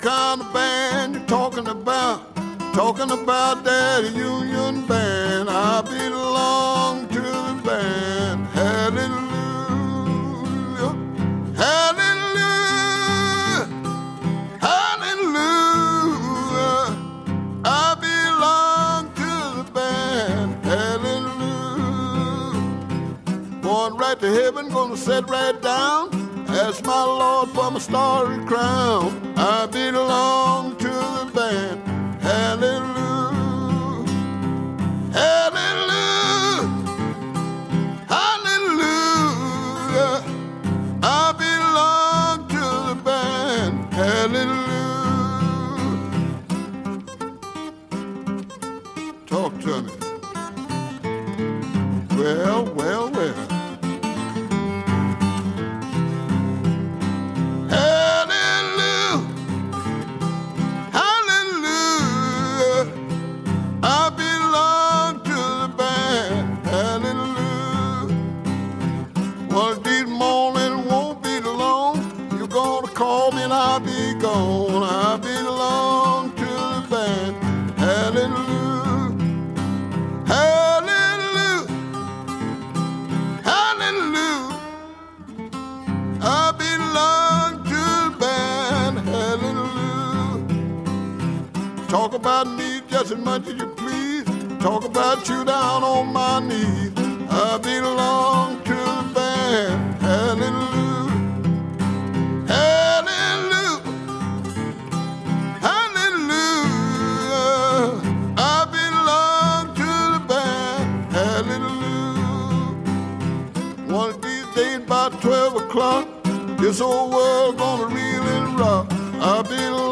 kind of band you're talking about? Talking about that union band. I belong to the band. Hallelujah, hallelujah, hallelujah. I belong to the band. Hallelujah. Going right to heaven, gonna sit right down. Ask my Lord for my starry crown. I belong to the band. Hallelujah, hallelujah, hallelujah. I belong to the band. Hallelujah. Talk to me. Well, well, well. I'll be gone. I belong to the band. Hallelujah, hallelujah, hallelujah. I belong to the band. Hallelujah. Talk about me just as much as you please. Talk about you down on my knees. I belong to the band. Hallelujah. One of these days about 12 o'clock, this old world gonna reel and rock. I belong